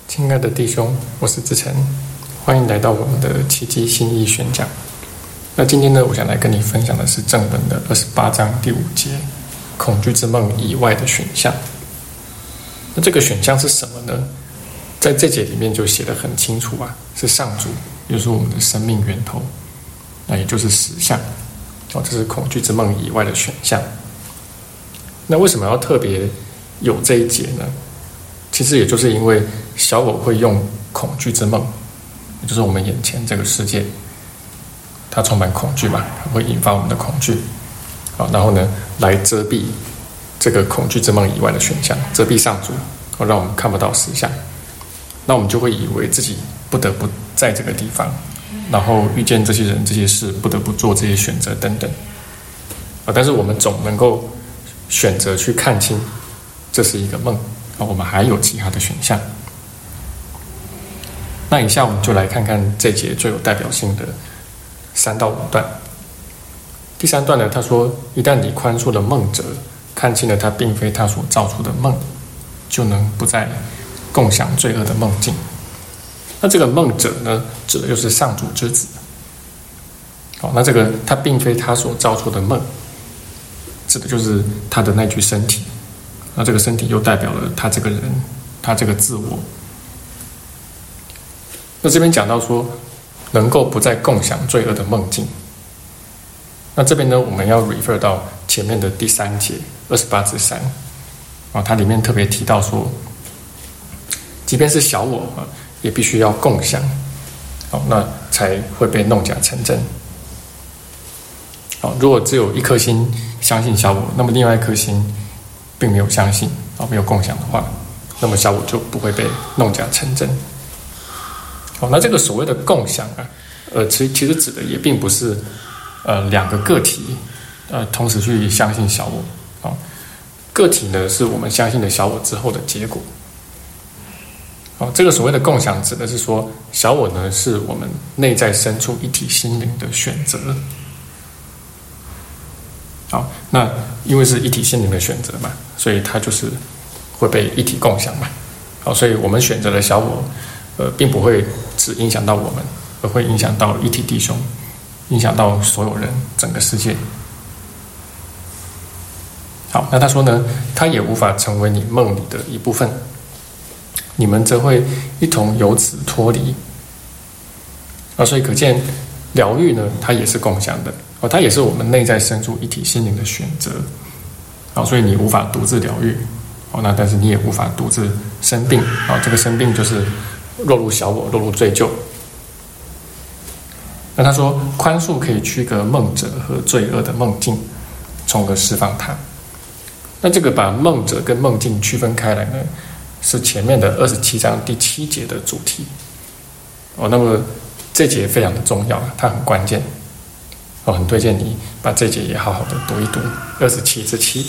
亲爱的弟兄，我是志成，欢迎来到我们的奇迹信义宣讲。那今天呢，我想来跟你分享的是正文的28章第5节，恐惧之梦以外的选项。那这个选项是什么呢？在这节里面就写得很清楚啊，是上主，也就是我们的生命源头，那也就是实相。这是恐惧之梦以外的选项。那为什么要特别有这一节呢？其实也就是因为小我会用恐惧之梦，也就是我们眼前这个世界，它充满恐惧嘛，它会引发我们的恐惧，然后呢，来遮蔽这个恐惧之梦以外的选项，遮蔽上主，让我们看不到实相。那我们就会以为自己不得不在这个地方，然后遇见这些人、这些事，不得不做这些选择等等。但是我们总能够选择去看清，这是一个梦。我们还有其他的选项。那以下我们就来看看这节最有代表性的3到5段。第3段呢，他说：一旦你宽恕了梦者，看清了他并非他所造出的梦，就能不再共享罪恶的梦境。那这个梦者呢，指的就是上主之子。那这个他并非他所造出的梦，指的就是他的那具身体。那这个身体又代表了他这个人，他这个自我。那这边讲到说，能够不再共享罪恶的梦境。那这边呢，我们要 refer 到前面的第3节28-3，它里面特别提到说，即便是小我也必须要共享，那才会被弄假成真。如果只有一颗心相信小我，那么另外一颗心并没有相信，没有共享的话，那么小我就不会被弄假成真。那这个所谓的共享其实指的也并不是2个个体同时去相信小我。个体呢是我们相信了小我之后的结果。这个所谓的共享指的是说，小我呢是我们内在深处一体心灵的选择。那因为是一体心灵的选择嘛，所以它就是会被一体共享嘛。所以我们选择了小我，并不会只影响到我们，而会影响到一体弟兄，影响到所有人，整个世界。好，那他说呢，他也无法成为你梦里的一部分，你们则会一同由此脱离。所以可见疗愈呢，它也是共享的。它也是我们内在深处一体心灵的选择。所以你无法独自疗愈，那但是你也无法独自生病。这个生病就是落入小我，落入罪疚。那他说，宽恕可以区隔梦者和罪恶的梦境，从而释放它。那这个把梦者跟梦境区分开来呢，是前面的27章第7节的主题。那么这节非常的重要，它很关键。很推荐你把这节也好好的读一读，27-7。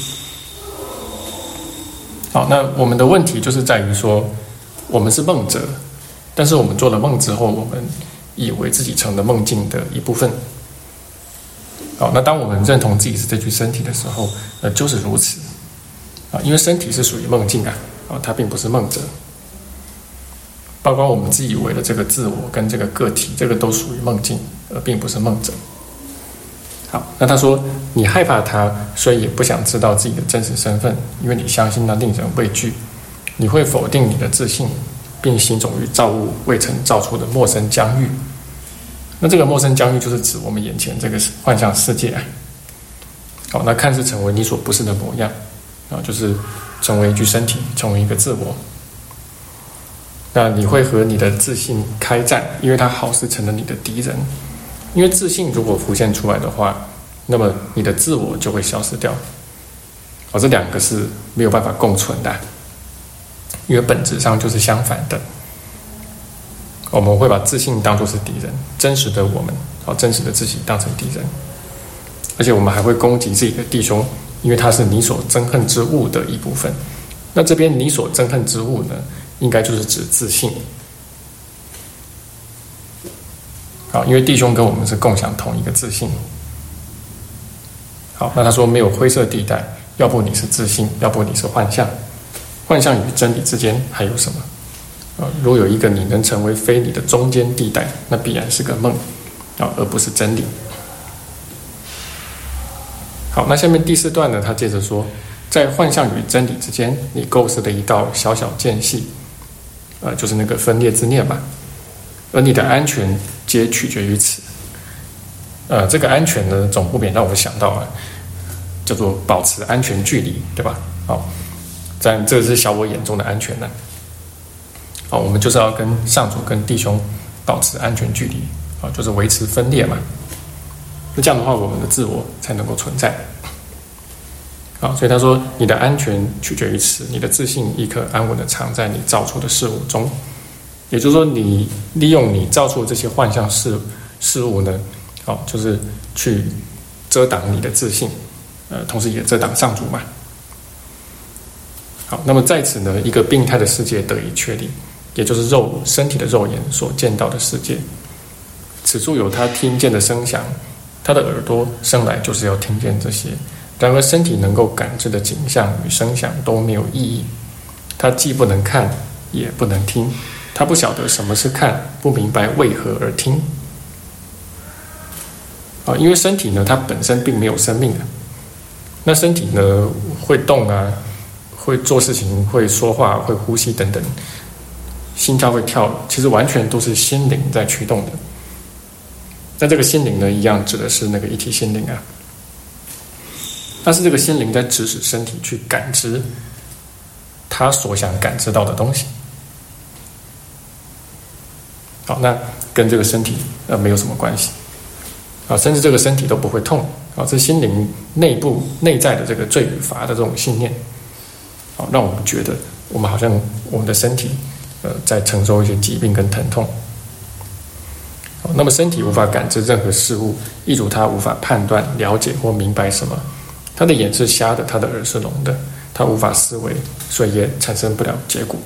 那我们的问题就是在于说，我们是梦者，但是我们做了梦之后，我们以为自己成了梦境的一部分。那当我们认同自己是这具身体的时候，就是如此。因为身体是属于梦境它并不是梦者。包括我们自以为的这个自我跟这个个体，这个都属于梦境，而并不是梦者。好，那他说，你害怕他，所以也不想知道自己的真实身份，因为你相信那令人畏惧。你会否定你的自信，并行走于造物未曾造出的陌生疆域。那这个陌生疆域就是指我们眼前这个幻象世界。那看似成为你所不是的模样，就是成为一具身体，成为一个自我。那你会和你的自信开战，因为它好似成了你的敌人。因为自信如果浮现出来的话，那么你的自我就会消失掉。这2个是没有办法共存的，因为本质上就是相反的。我们会把自信当作是敌人，真实的我们，真实的自己当成敌人，而且我们还会攻击自己的弟兄，因为他是你所憎恨之物的一部分。那这边你所憎恨之物呢，应该就是指自信。因为弟兄跟我们是共享同一个自信。好，那他说没有灰色地带，要不你是自信，要不你是幻象。幻象与真理之间还有什么？ 如果有一个你能成为非你的中间地带，那必然是个梦而不是真理。好，那下面第4段呢，他接着说，在幻象与真理之间，你构思的一道小小间隙，就是那个分裂之念嘛，而你的安全皆取决于此。这个安全呢，总不免让我想到叫做保持安全距离，对吧？好，但这是小我眼中的安全呢。好，我们就是要跟上主跟弟兄保持安全距离，就是维持分裂嘛。那这样的话，我们的自我才能够存在。好，所以他说，你的安全取决于此，你的自信亦可安稳地藏在你造出的事物中。也就是说，你利用你造出的这些幻象事物呢，就是去遮挡你的自信，同时也遮挡上主嘛。好，那么在此呢，一个病态的世界得以确立，也就是身体的肉眼所见到的世界。此处有他听见的声响。他的耳朵生来就是要听见这些，然而身体能够感知的景象与声响都没有意义。他既不能看，也不能听。他不晓得什么是看，不明白为何而听。因为身体呢，它本身并没有生命那身体呢，会动会做事情，会说话，会呼吸等等，心跳会跳，其实完全都是心灵在驱动的。那这个心灵呢，一样指的是那个一体心灵但是这个心灵在指使身体去感知他所想感知到的东西。好，那跟这个身体没有什么关系甚至这个身体都不会痛这心灵内在的这个罪与罚的这种信念让我们觉得我们好像我们的身体在承受一些疾病跟疼痛。那么身体无法感知任何事物，亦如它无法判断、了解或明白什么。它的眼是瞎的，它的耳是聋的，它无法思维，所以也产生不了结果。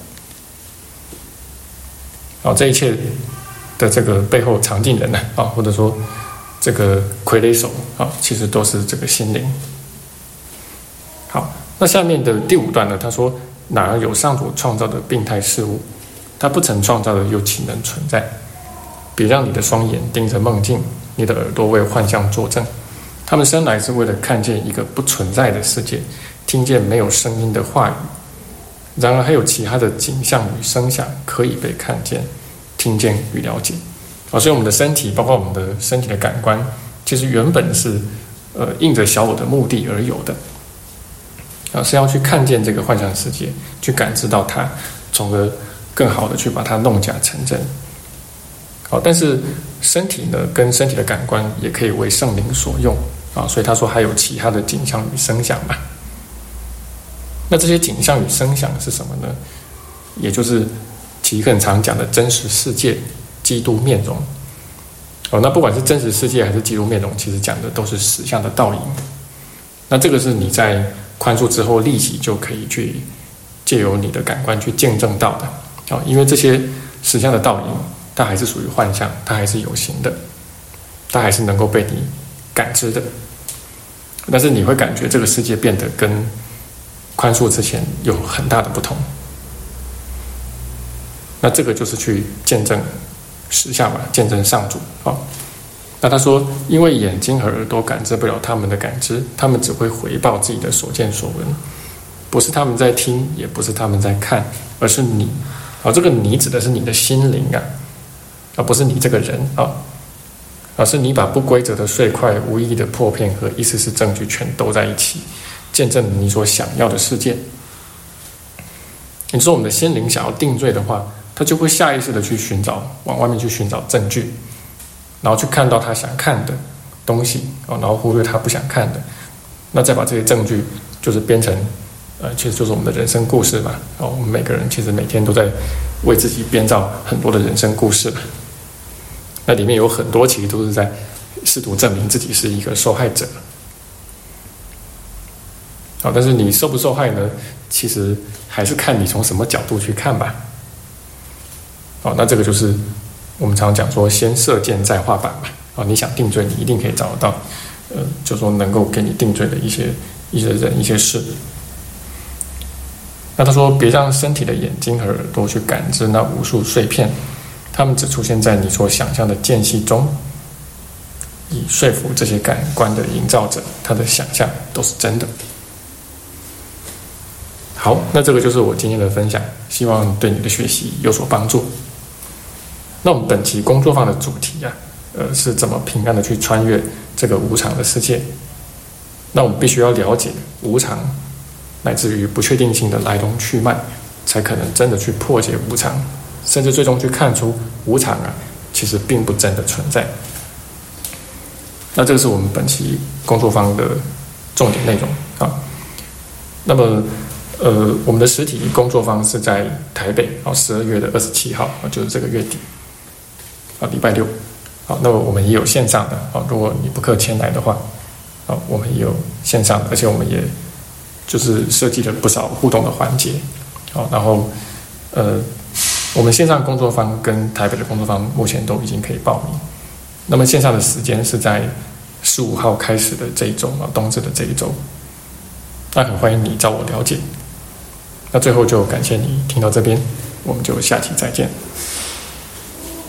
这一切的这个背后藏镜人或者说这个傀儡手其实都是这个心灵。好，那下面的第5段呢，他说：哪儿有上主创造的病态事物，他不曾创造的又岂能存在？别让你的双眼盯着梦境，你的耳朵为幻象作证。他们生来是为了看见一个不存在的世界，听见没有声音的话语。然而还有其他的景象与声响可以被看见、听见与了解。所以我们的身体，包括我们的身体的感官，其实原本是应着小我的目的而有的，是要去看见这个幻象世界，去感知到它，从而更好的去把它弄假成真。但是身体呢，跟身体的感官也可以为圣灵所用所以他说还有其他的景象与声响嘛。那这些景象与声响是什么呢？也就是其实很常讲的真实世界、基督面容。那不管是真实世界还是基督面容，其实讲的都是实相的倒影。那这个是你在宽恕之后立即就可以去借由你的感官去见证到的因为这些实相的倒影它还是属于幻象，它还是有形的，它还是能够被你感知的。但是你会感觉这个世界变得跟宽恕之前有很大的不同。那这个就是去见证实相嘛，见证上主那他说，因为眼睛和耳朵感知不了他们的感知，他们只会回报自己的所见所闻，不是他们在听，也不是他们在看，而是你这个你指的是你的心灵而不是你这个人而是你把不规则的碎块、无意义的破片和一丝丝证据全兜在一起，见证你所想要的世界。你说我们的心灵想要定罪的话，他就会下意识的去往外面去寻找证据，然后去看到他想看的东西然后忽略他不想看的，那再把这些证据就是编成其实就是我们的人生故事嘛我们每个人其实每天都在为自己编造很多的人生故事，那里面有很多其实都是在试图证明自己是一个受害者但是你受不受害呢，其实还是看你从什么角度去看吧那这个就是我们常讲说先射箭再画靶嘛你想定罪，你一定可以找得到就说能够给你定罪的一些人一些事。 那他说，别让身体的眼睛和耳朵去感知那无数碎片，它们只出现在你所想象的间隙中，以说服这些感官的营造者，他的想象都是真的。好，那这个就是我今天的分享，希望对你的学习有所帮助。那我们本期工作坊的主题是怎么平安的去穿越这个无常的世界。那我们必须要了解无常乃至于不确定性的来龙去脉，才可能真的去破解无常，甚至最终去看出无常其实并不真的存在。那这个是我们本期工作坊的重点内容啊。那么我们的实体工作坊是在台北12月27号就是这个月底礼拜六。好，那么我们也有线上的如果你不客前来的话我们也有线上的，而且我们也就是设计了不少互动的环节。然后我们线上工作坊跟台北的工作坊目前都已经可以报名。那么线上的时间是在15号开始的这一周冬至的这一周。那很欢迎你找我了解。那最后就感谢你听到这边，我们就下期再见。